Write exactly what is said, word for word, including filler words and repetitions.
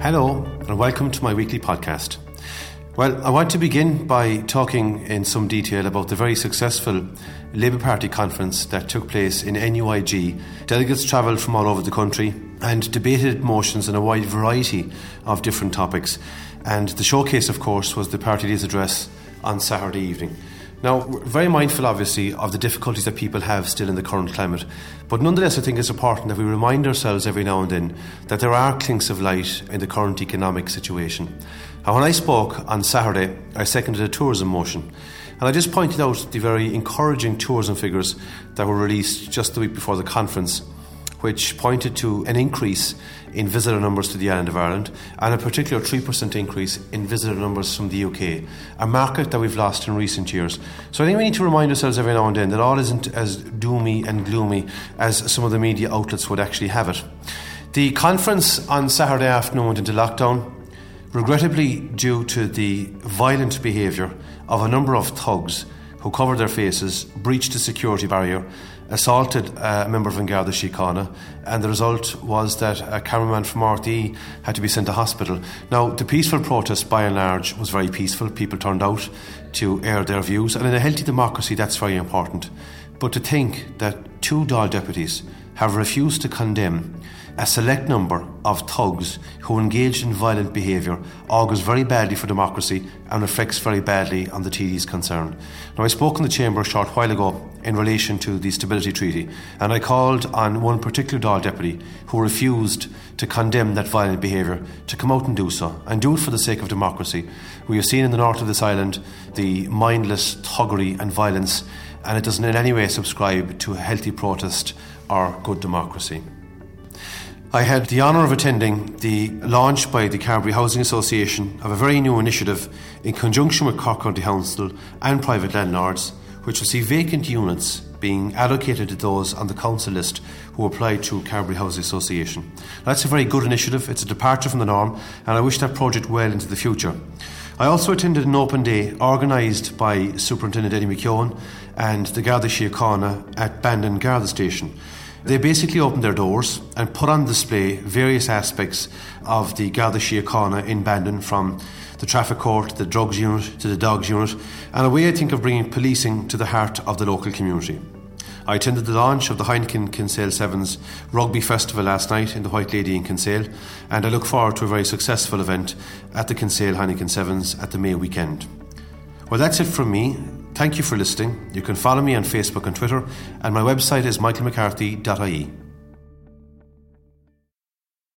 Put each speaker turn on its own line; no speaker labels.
Hello and welcome to my weekly podcast. Well, I want to begin by talking in some detail about the very successful Labour Party conference that took place in N U I G. Delegates travelled from all over the country and debated motions on a wide variety of different topics. And the showcase, of course, was the party leader's address on Saturday evening. Now, we're very mindful, obviously, of the difficulties that people have still in the current climate. But nonetheless, I think it's important that we remind ourselves every now and then that there are clinks of light in the current economic situation. And when I spoke on Saturday, I seconded a tourism motion. And I just pointed out the very encouraging tourism figures that were released just the week before the conference, which pointed to an increase in visitor numbers to the island of Ireland and a particular three percent increase in visitor numbers from the U K, a market that we've lost in recent years. So I think we need to remind ourselves every now and then that all isn't as doomy and gloomy as some of the media outlets would actually have it. The conference on Saturday afternoon went into lockdown, regrettably due to the violent behaviour of a number of thugs who covered their faces, breached a security barrier, assaulted a member of An Garda Síochána, and the result was that a cameraman from R T E had to be sent to hospital. Now, the peaceful protest, by and large, was very peaceful. People turned out to air their views, and in a healthy democracy, that's very important. But to think that two Dáil deputies have refused to condemn a select number of thugs who engaged in violent behaviour augurs very badly for democracy and reflects very badly on the T D's concern. Now, I spoke in the Chamber a short while ago in relation to the Stability Treaty, and I called on one particular Dáil deputy who refused to condemn that violent behaviour to come out and do so, and do it for the sake of democracy. We have seen in the north of this island the mindless thuggery and violence, and it doesn't in any way subscribe to a healthy protest or good democracy. I had the honour of attending the launch by the Carbery Housing Association of a very new initiative in conjunction with Cork County Council and private landlords, which will see vacant units being allocated to those on the council list who apply to Carbery Housing Association. That's a very good initiative. It's a departure from the norm, and I wish that project well into the future. I also attended an open day organised by Superintendent Eddie McKeown and the Garda Síochána at Bandon Garda Station. They basically opened their doors and put on display various aspects of the Garda Síochána in Bandon, from the traffic court, the drugs unit to the dogs unit, and a way, I think, of bringing policing to the heart of the local community. I attended the launch of the Heineken Kinsale Sevens Rugby Festival last night in the White Lady in Kinsale, and I look forward to a very successful event at the Kinsale Heineken Sevens at the May weekend. Well, that's it from me. Thank you for listening. You can follow me on Facebook and Twitter, and my website is michael mccarthy dot I E.